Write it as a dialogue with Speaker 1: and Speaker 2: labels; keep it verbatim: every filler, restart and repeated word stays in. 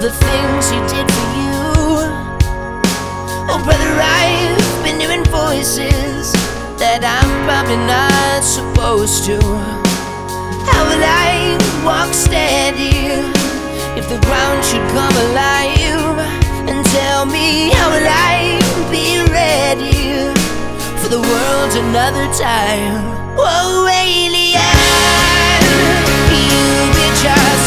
Speaker 1: the things he did for you. Oh brother, I've been hearing voices that I'm probably not supposed to. How will I walk steady if the ground should come alive? And tell me, how will I be ready for the world another time? Whoa, alien, you bitch,